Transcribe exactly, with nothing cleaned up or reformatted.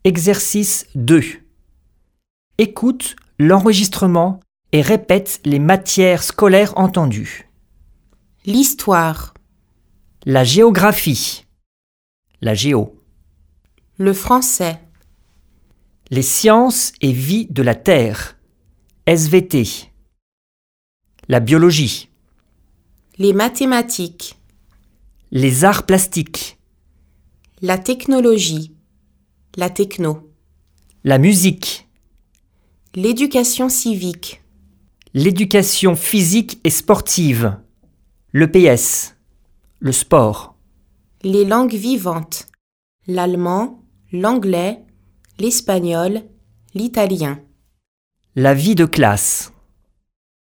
Exercice deux. Écoute l'enregistrement et répète les matières scolaires entendues. L'histoire, La géographie, la géo, le français, les sciences et vie de la Terre, S V T, la biologie, les mathématiques, les arts plastiques, la technologie, la techno, la musique, l'éducation civique, l'éducation physique et sportive, l'E P S, le sport, les langues vivantes, l'allemand, l'anglais, l'espagnol, l'italien. la vie de classe.